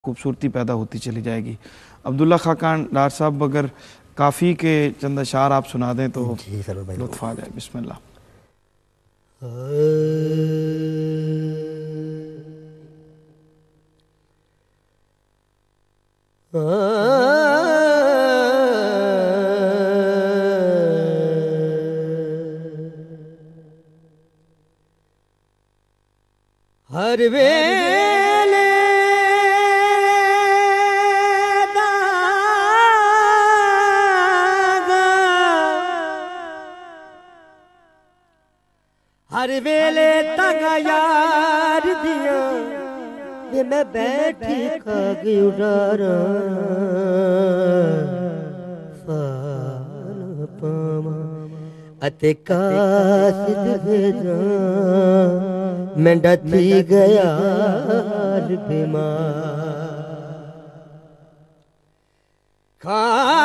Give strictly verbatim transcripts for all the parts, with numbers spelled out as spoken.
खूबसूरती पैदा होती चली जाएगी। अब्दुल्ला खाकान डार साहब, अगर काफ़ी के चंद अशार आप सुना दें तो लुत्फ़ आ जाए। बिस्मिल्लाह। हर वेले हर वेले तगा यार दिया वे मैं बैठी खाग उड़ारा फाल पावा अते कासिद भेजा मैं डथी गया बीमार खा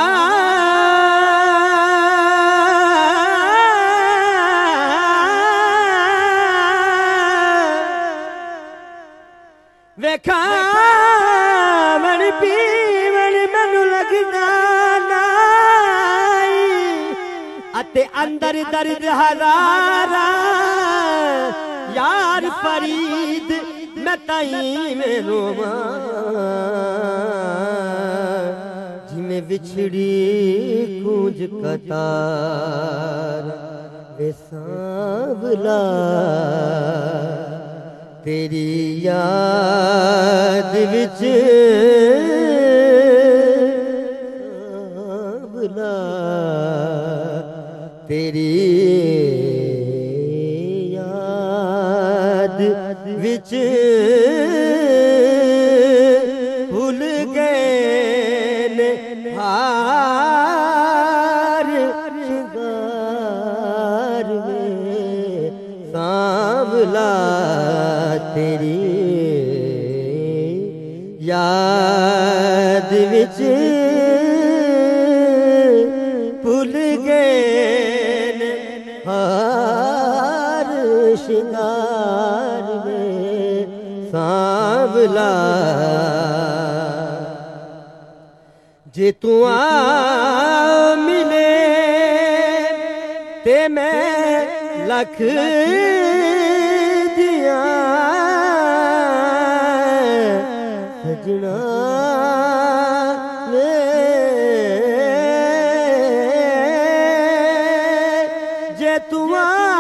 वेखा मन पीवन मैनू लगदा नाई अते अंदर दर्द हजारा यार फरीद मैं ताई में रोवा जिमें बिछड़ी कूंज कतार वे सांवला तेरी याद विच सांवला तेरी विच भूल गए हार श्रृंगार में सांवला तेरी याद विच भूल गए हार श्रृंगार सांवला जे तू आ मिले ते मैं लख दिया सजना वे जे तू आ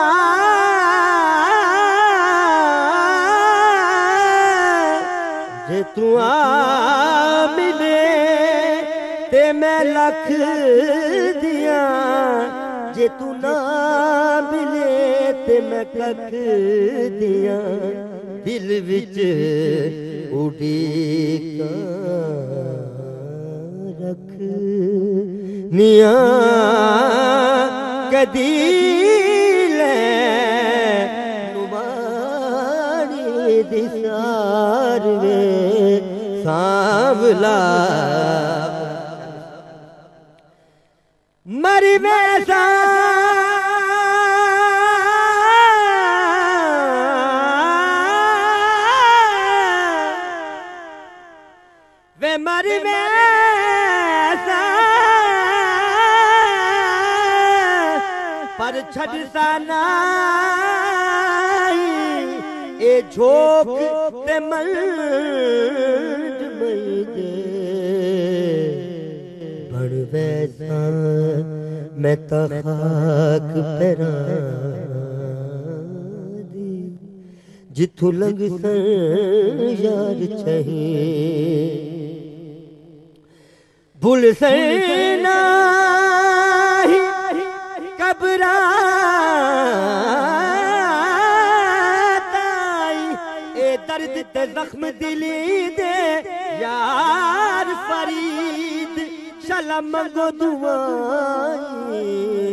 जे तू आ मिले ते मैं लख दिया जे तू ना मिले ते मैं कख दिया दिल विच उड़ीक रख निया कदी ले नुमानी दिसार वे सांवला मरी वैसा वे मरी वैसा पर छड़ सा नाई ए झोंक ते मंड मई दे बड़ वैसा मैं तो खाक पैरा दी जिथों लंघ सन यार चाहिए भूल सना ही कबरा दर्द ते जख्म दिली दे यार फरीद शलम गो दुआई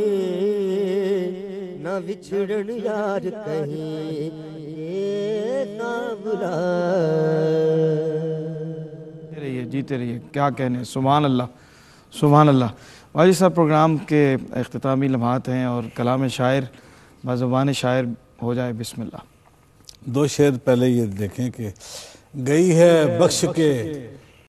ना विछड़न यार कहीं ना बुला रहिए जीते रहिए। क्या कहने, सुभान अल्लाह सुभान अल्लाह। वाजिद साहब, प्रोग्राम के इख्तितामी लम्हात हैं और कलाम शायर बाज़ुबान शायर हो जाए। बिस्मिल्लाह। दो शेर पहले ये देखें कि गई है बख्श के